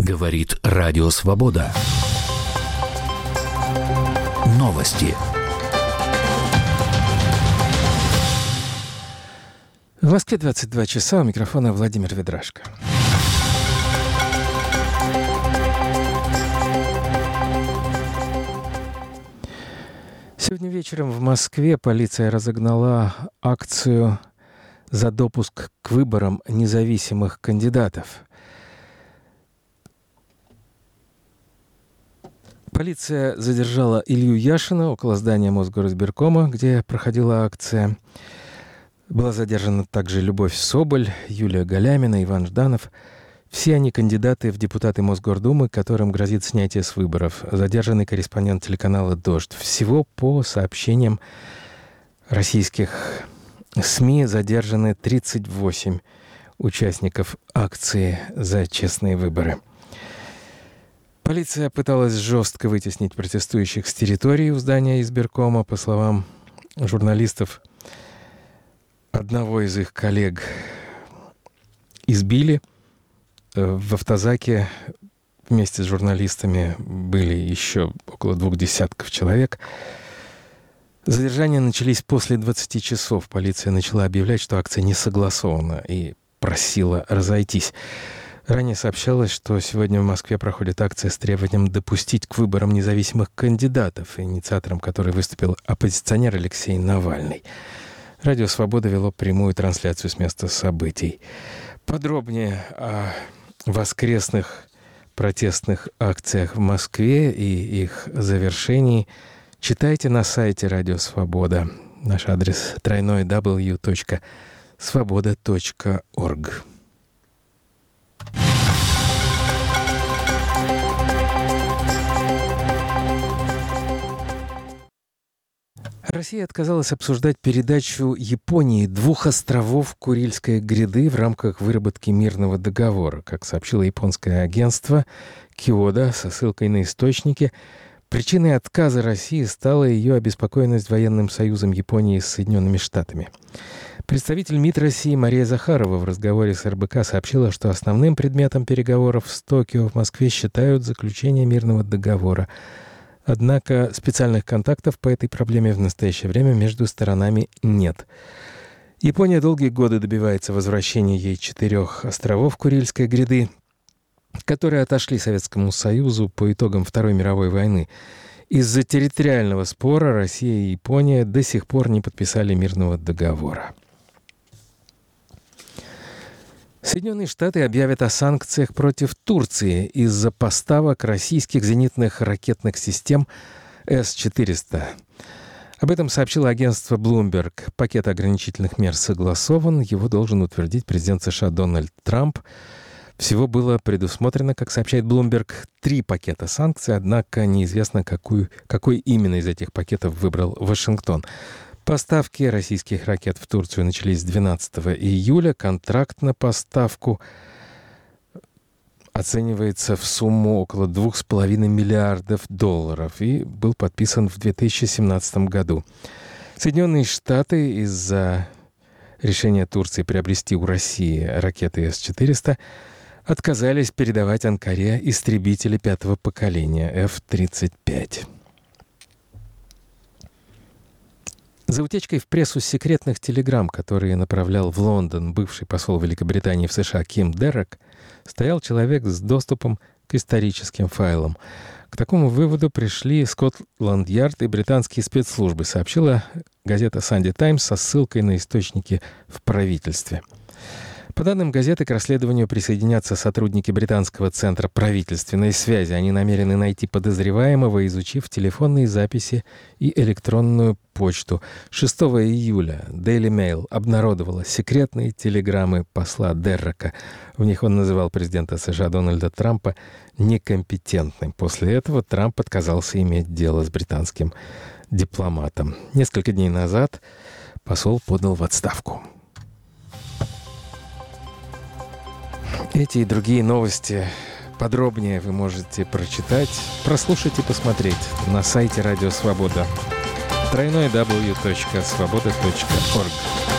Говорит Радио Свобода. Новости. В Москве 22 часа. У микрофона Владимир Ведрашко. Сегодня вечером в Москве полиция разогнала акцию за допуск к выборам независимых кандидатов. Полиция задержала Илью Яшина около здания Мосгоризбиркома, где проходила акция. Была задержана также Любовь Соболь, Юлия Галямина, Иван Жданов. Все они кандидаты в депутаты Мосгордумы, которым грозит снятие с выборов. Задержанный корреспондент телеканала «Дождь». Всего, по сообщениям российских СМИ, задержаны 38 участников акции за честные выборы. Полиция пыталась жестко вытеснить протестующих с территории у здания избиркома. По словам журналистов, одного из их коллег избили. В автозаке вместе с журналистами были еще около 20 человек. Задержания начались после 20 часов. Полиция начала объявлять, что акция не согласована, и просила разойтись. Ранее сообщалось, что сегодня в Москве проходит акция с требованием допустить к выборам независимых кандидатов, инициатором которой выступил оппозиционер Алексей Навальный. Радио «Свобода» вело прямую трансляцию с места событий. Подробнее о воскресных протестных акциях в Москве и их завершении читайте на сайте Радио Свобода. Наш адрес www.svoboda.org. Россия отказалась обсуждать передачу Японии 2 островов Курильской гряды в рамках выработки мирного договора. Как сообщило японское агентство Киода со ссылкой на источники, причиной отказа России стала ее обеспокоенность военным союзом Японии с Соединенными Штатами. Представитель МИД России Мария Захарова в разговоре с РБК сообщила, что основным предметом переговоров с Токио в Москве считают заключение мирного договора. Однако специальных контактов по этой проблеме в настоящее время между сторонами нет. Япония долгие годы добивается возвращения ей 4 островов Курильской гряды, которые отошли Советскому Союзу по итогам Второй мировой войны. Из-за территориального спора Россия и Япония до сих пор не подписали мирного договора. Соединенные Штаты объявят о санкциях против Турции из-за поставок российских зенитных ракетных систем С-400. Об этом сообщило агентство Bloomberg. Пакет ограничительных мер согласован. Его должен утвердить президент США Дональд Трамп. Всего было предусмотрено, как сообщает Bloomberg, 3 пакета санкций, однако неизвестно, какой именно из этих пакетов выбрал Вашингтон. Поставки российских ракет в Турцию начались с 12 июля. Контракт на поставку оценивается в сумму около $2,5 миллиардов и был подписан в 2017 году. Соединенные Штаты из-за решения Турции приобрести у России ракеты С-400 отказались передавать Анкаре истребители 5-го поколения F-35. За утечкой в прессу секретных телеграмм, которые направлял в Лондон бывший посол Великобритании в США Ким Дерек, стоял человек с доступом к историческим файлам. К такому выводу пришли Скотланд-Ярд и британские спецслужбы, сообщила газета Sunday Times со ссылкой на источники в правительстве. По данным газеты, к расследованию присоединятся сотрудники британского центра правительственной связи. Они намерены найти подозреваемого, изучив телефонные записи и электронную почту. 6 июля Daily Mail обнародовала секретные телеграммы посла Деррека. В них он называл президента США Дональда Трампа некомпетентным. После этого Трамп отказался иметь дело с британским дипломатом. Несколько дней назад посол подал в отставку. Эти и другие новости подробнее вы можете прочитать, прослушать и посмотреть на сайте Радио Свобода. www.svoboda.org.